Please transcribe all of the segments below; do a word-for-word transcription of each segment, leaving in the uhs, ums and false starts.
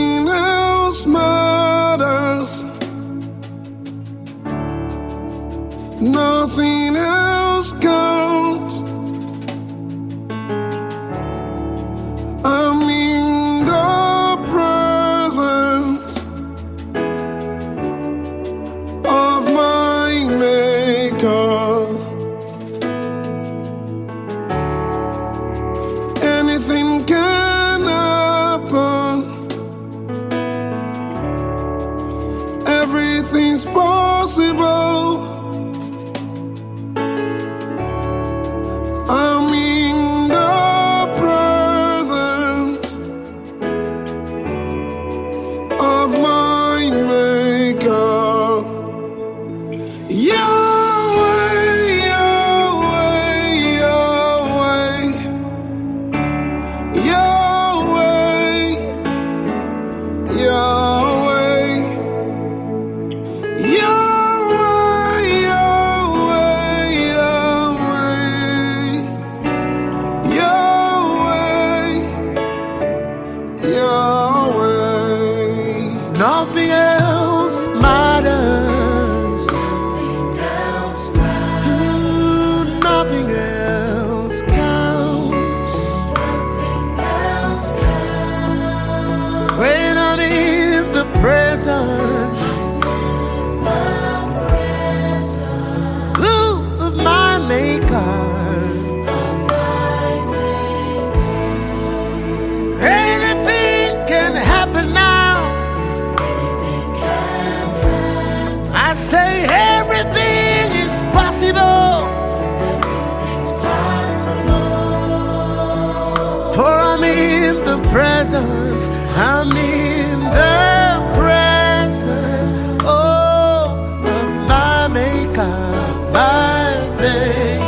Nothing else matters. Nothing else counts. I'm in the presence of my Maker. Anything can happen. Everything's possible. I'm in the presence of my Maker. Yahweh, Yahweh, Yahweh, Yahweh, Yahweh, Yahweh, Nothing else matters. Nothing else matters. Ooh, nothing else counts. Nothing else counts. When I'm in the presence, The presence ooh, of my Maker. of my Maker. Anything can happen now. Anything can happen. I say everything is possible. Everything's possible. For I'm in the presence, I'm in the presence, oh, of my Maker, my Maker.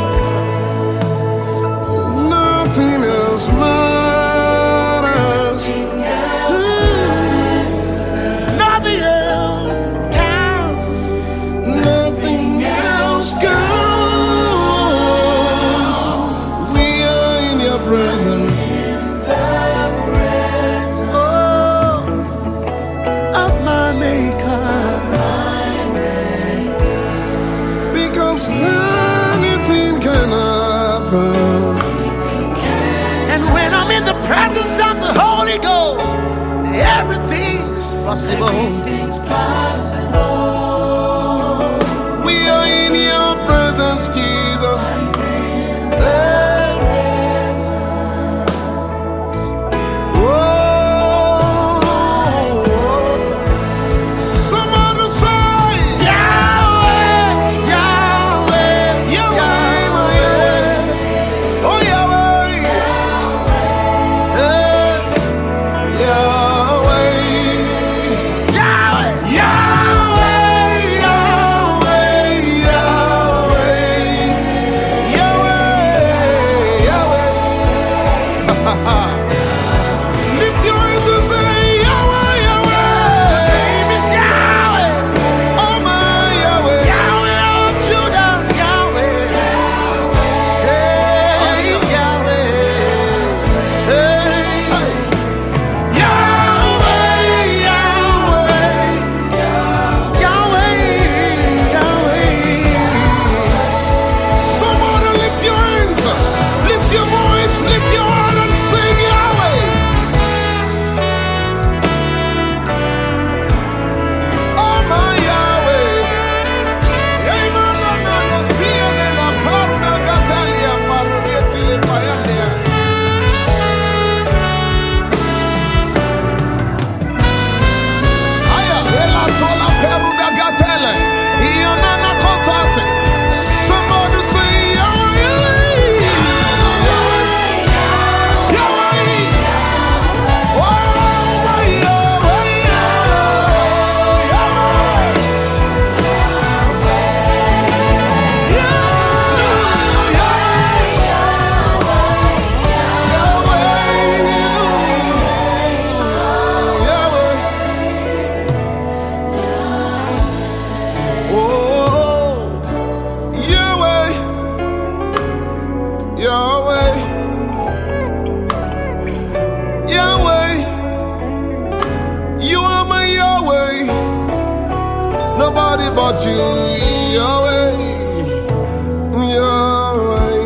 nothing else matters. Ooh, nothing else counts. Nothing else counts. We are in your presence. Oh, of my Maker. Because anything can happen. And when I'm in the presence of the Holy Ghost, everything is possible. Everything's possible. We are in your presence, Jesus. Somebody say, Yahweh, Yahweh, Yahweh, oh Yahweh, uh, Yahweh, Yahweh. nobody but you, Yahweh, Yahweh.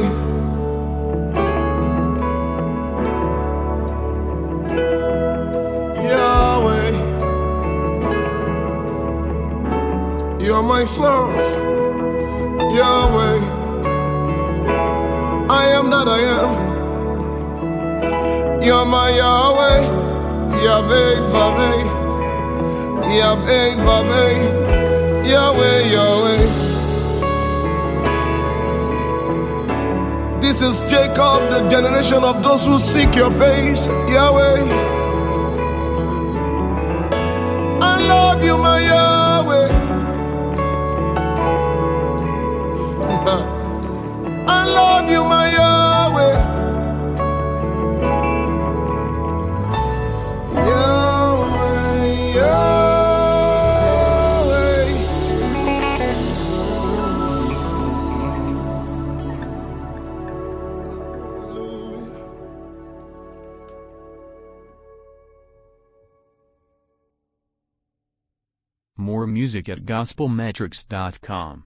Yahweh, you are my source, Yahweh. I am that I am. You are my Yahweh, Yahweh, Yahweh, Yahweh, Yahweh, Yahweh, Yahweh. This is Jacob, the generation of those who seek your face, Yahweh. I love you, my Yahweh. I love you, my Yahweh. Yahweh, Yahweh. Hallelujah. More music at gospel metrics dot com.